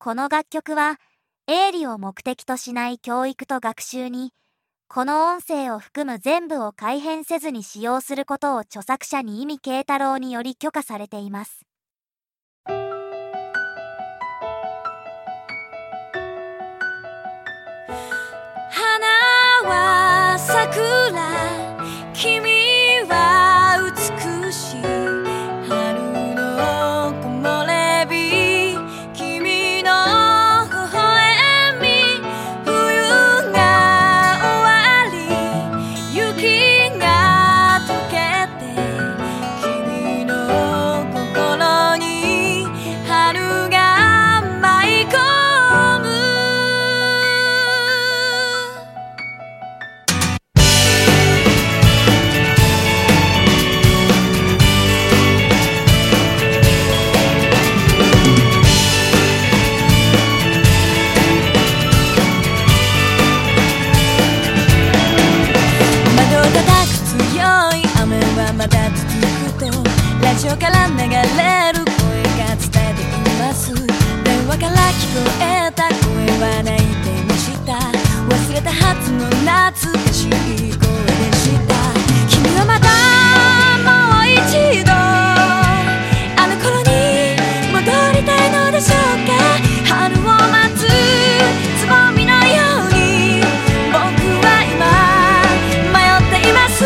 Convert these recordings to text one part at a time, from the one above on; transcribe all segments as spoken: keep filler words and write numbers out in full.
この楽曲は営利を目的としない教育と学習に、この音声を含む全部を改変せずに使用することを著作者に意味慶太郎により許可されています。 花は桜、君は美しい春の木漏れ日、君の微笑み、冬が終わり雪が溶けて、君の心に春が舞い込む。まだ続くとラジオから流れる声が伝えています。電話から聞こえた声は泣いていました。忘れたはずの懐かしい声でした。君はまたもう一度あの頃に戻りたいのでしょうか。春を待つつぼみのように僕は今迷っています。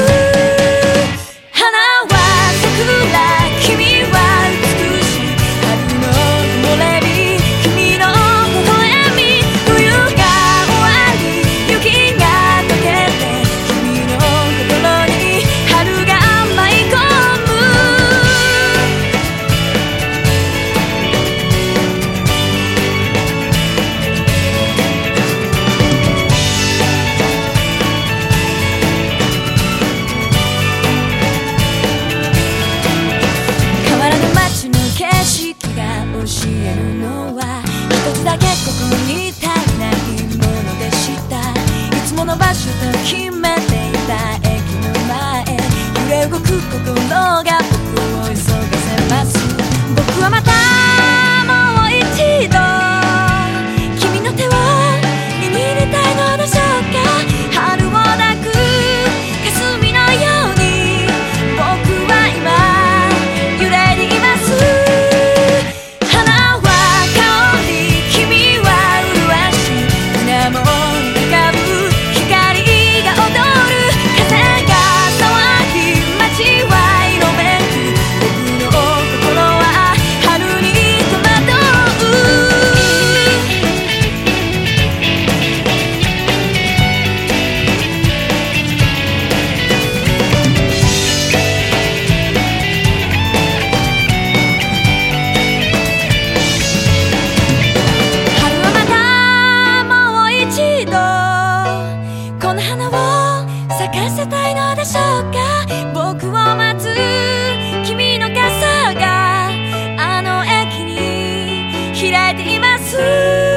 教えるのは一つだけここに足りないものでした。いつもの場所と決めていた駅の前、揺れ動く心が僕を急がせます。僕はまたもう一度君の手を握りたいのでしょうか。春を抱く霞のように僕は今揺れています。咲かせたいのでしょうか。僕を待つ君の傘があの駅に開いています。